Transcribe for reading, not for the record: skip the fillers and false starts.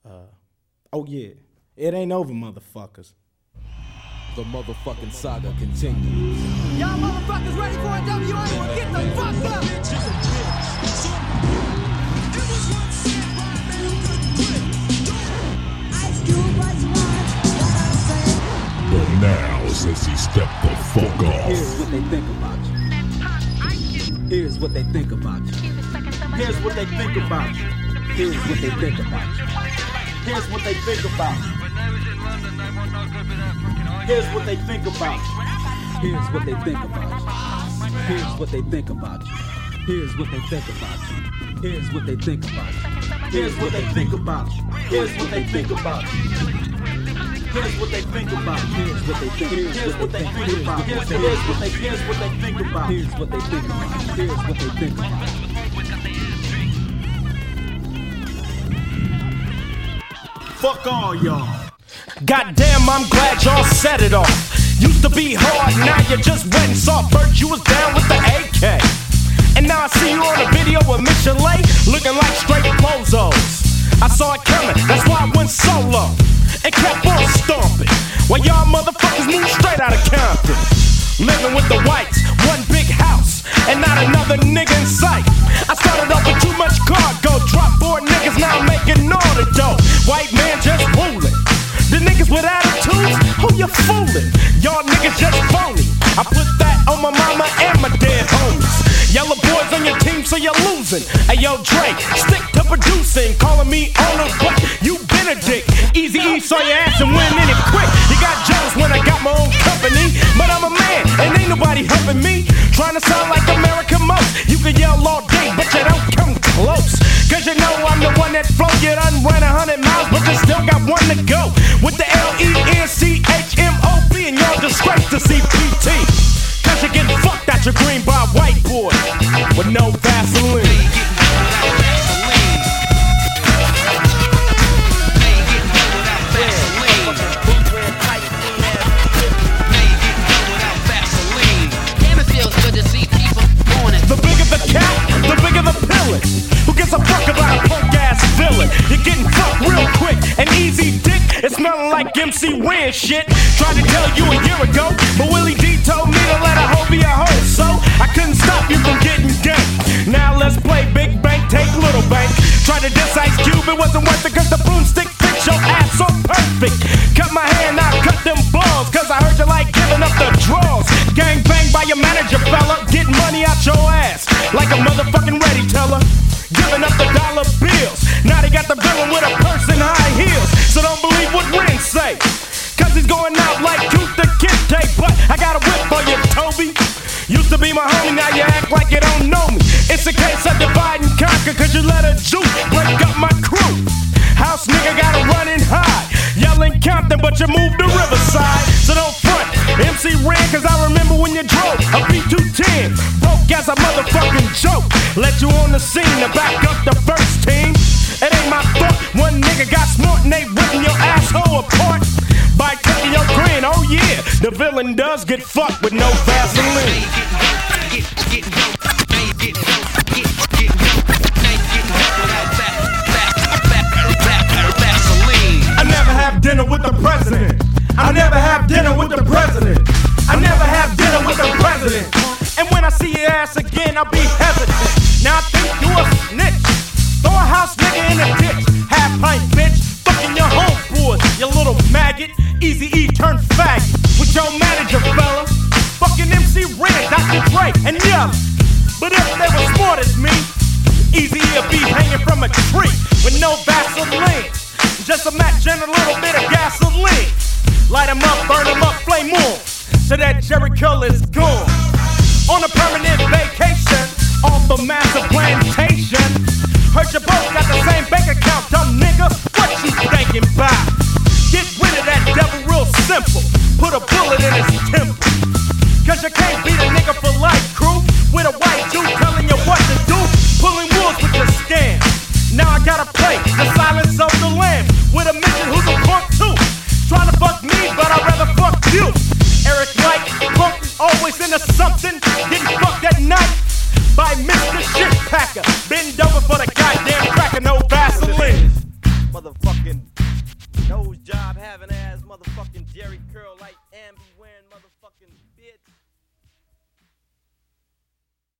Oh yeah, it ain't over, motherfuckers. The motherfucking saga continues. Y'all motherfuckers ready for a WI? Get the fuck up! But now, since he stepped the fuck off, here's what they think about you. Here's what they think about you. Here's what they think about you. Here's what they think about you. Here's what they think about you. Here's what they think about you. Here's what they think about you. Here's what they think about you. Here's what they think about you. Here's what they think about you. Here's what they think about you. Here's what they think about you. Here's what they think about. Here's what they think. Here's what they think about. Here's what they think about. Here's what they think about. Here's what they think about. Fuck all y'all. Goddamn, I'm glad y'all set it off. Used to be hard, now you're just wet and soft. First you was down with the AK, and now I see you on a video with Michelet, looking like straight bozos. I saw it coming, that's why I went solo and kept on stomping, while y'all motherfuckers moved straight out of Compton. Living with the whites, one big house, and not another nigga in sight. I started off with too much cargo, dropped 4 niggas, now I'm making all the dough. White man just ruling. The niggas with attitudes, who you fooling? Y'all niggas just phony. I put that on my mama and my dead homies. Yellow boys on your team, so you're losing. Hey yo, Dre, stick to producing. Calling me owner, but you been a dick. Easy E saw your ass and went in it quick. You got jealous when I got my own company, but I'm a man and ain't nobody helping me. Trying to sound like America most. You can yell all day, but you don't come close. Cause you know I'm the one that flow. You done ran 100 miles, but you still got one to go. With the LENCHMOB and y'all disgrace to CPT. Cause you're getting fucked out your green by a white boy with no Vaseline. The bigger the cat, the bigger the pillage. Who gives a fuck about a punk ass villain? You're getting fucked real quick and easy dick. It's smelling like MC Ren shit. Tried to tell you a year ago, but Willie D told me to let a hoe be a hoe, so I couldn't stop you from getting ganked. Now let's play Big Bank, take Little Bank. Tried to diss Ice Cube, it wasn't worth it cause the broomstick fits your ass so perfect. Cut my hand, now cut them balls, cause I heard you like giving up the draws. Gang bang by your manager, fella. Get money out your ass like a motherfucking ready teller. Giving up the dollar bills. Now they got the villain with a purse and high heels. So don't believe what Ren say, cause he's going out like Tooth the Kid. But I got a whip for you, Toby. Used to be my homie, now you act like you don't know me. It's a case of divide and conquer, cause you let a Jew break up my crew. House nigga gotta run and hide. Yelling Compton, but you moved to Riverside. So don't front, MC Ren, cause I remember when you drove a B210. Broke as a motherfucking joke. Let you on the scene to back up the first team. It ain't my fault, one nigga got smart and they ripping your asshole apart by taking your grin. Oh yeah, the villain does get fucked with no Vaseline. I never have dinner with the president. I never have dinner with the president. I never have dinner with the president. And when I see your ass again, I'll be hesitant. Now I think you a snitch. Throw a house nigga in a ditch. Half pint bitch, fucking your homeboys, you little maggot. Easy E turn faggot with your manager, fella. Fucking MC Ren, Dr. Dre, and Yella. But if they were smart as me, Easy E'll be hanging from a tree with no Vaseline. Just a match and a little bit of gasoline. Light 'em up, burn 'em up, flame on, so that Jericho is gone. On a permanent vacation, off a massive plantation. Heard you both got the same bank account, dumb nigga. What you thinking about? Get rid of that devil real simple. Put a bullet in his temple. Cause you can't beat a nigga for life, crew. With a white dude telling you what to do. Pulling wolves with your scam. Now I gotta play the Silence of the Lambs with a midget who's a punk too. Trying to fuck me, but I'd rather fuck you. Eric White, punk, always into something. Getting fucked at night by Mr. Shit Packer. Bend over for the goddamn cracker, no fast. motherfucking Jerry curl like and be wearing motherfucking